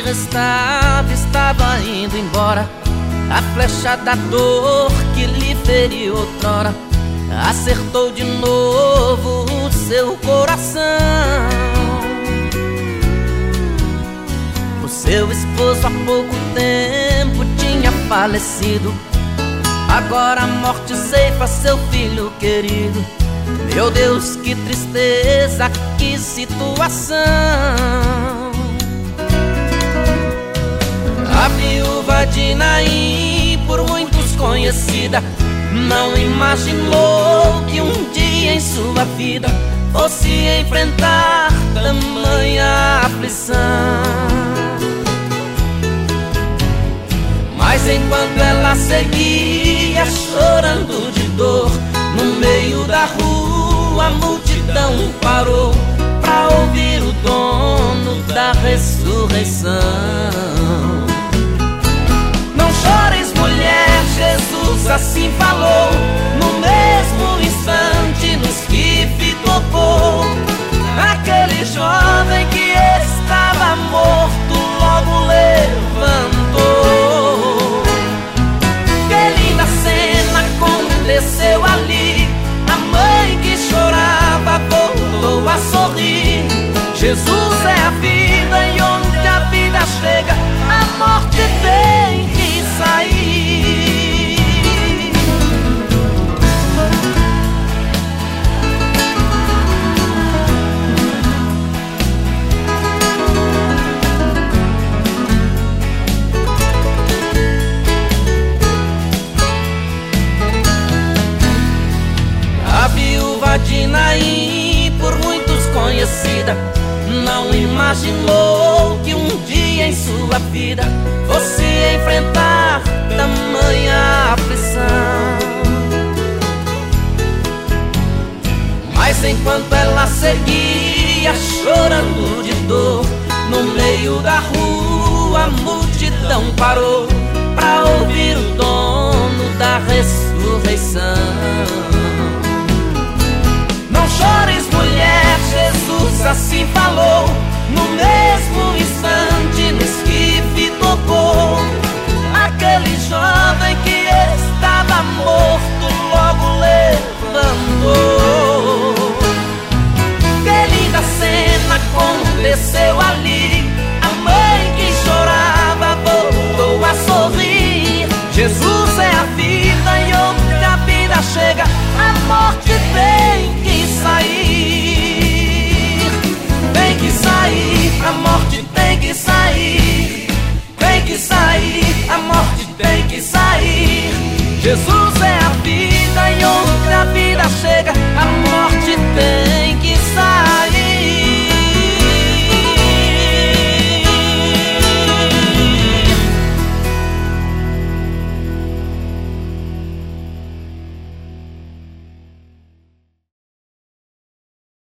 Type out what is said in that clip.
estava indo embora. A flecha da dor que lhe feriu outrora acertou de novo o seu coração. O seu esposo há pouco tempo tinha falecido. Agora a morte ceifa seu filho querido. Meu Deus, que tristeza, que situação. A viúva de Naim, por muitos conhecida, não imaginou que um dia em sua vida fosse enfrentar tamanha aflição. Mas enquanto ela seguia chorando de dor, no meio da rua a multidão parou pra ouvir o dono da ressurreição. Não chores, mulher, Jesus assim falou. No mesmo instante nos que tocou, aquele jovem que estava morto logo levantou. Que linda cena aconteceu ali. A mãe que chorava voltou a sorrir. Jesus é a vida e onde a vida chega, a morte tem que sair. A viúva de Naim, por muitos conhecida, não imaginou que um dia em sua vida fosse enfrentar tamanha aflição. Mas enquanto ela seguia chorando de dor, no meio da rua a multidão parou pra ouvir o dono da ressurreição. Não chores, mulher, Jesus assim falou. No meio